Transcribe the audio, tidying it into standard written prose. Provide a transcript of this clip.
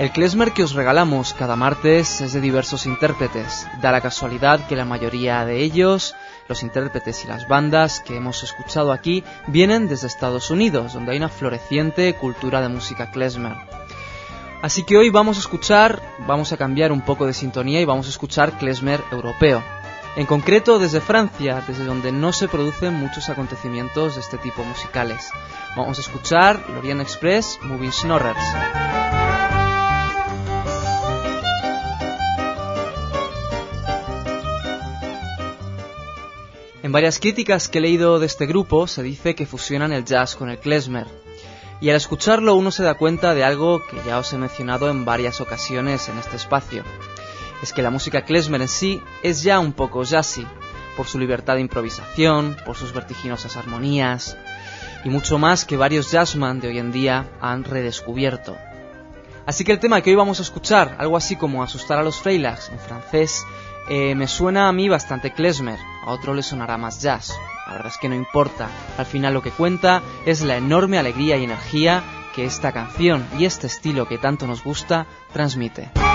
El klezmer que os regalamos cada martes es de diversos intérpretes. Da la casualidad que la mayoría de ellos, los intérpretes y las bandas que hemos escuchado aquí, vienen desde Estados Unidos, donde hay una floreciente cultura de música klezmer. Así que hoy vamos a cambiar un poco de sintonía y vamos a escuchar klezmer europeo. En concreto desde Francia, desde donde no se producen muchos acontecimientos de este tipo musicales. Vamos a escuchar Lorient Express, Moving Snorers. En varias críticas que he leído de este grupo se dice que fusionan el jazz con el klezmer. Y al escucharlo uno se da cuenta de algo que ya os he mencionado en varias ocasiones en este espacio. Es que la música klezmer en sí es ya un poco jazzy, por su libertad de improvisación, por sus vertiginosas armonías, y mucho más que varios jazzman de hoy en día han redescubierto. Así que el tema que hoy vamos a escuchar, algo así como Asustar a los Freilags en francés, me suena a mí bastante klezmer, a otro le sonará más jazz. La verdad es que no importa, al final lo que cuenta es la enorme alegría y energía que esta canción y este estilo que tanto nos gusta transmite.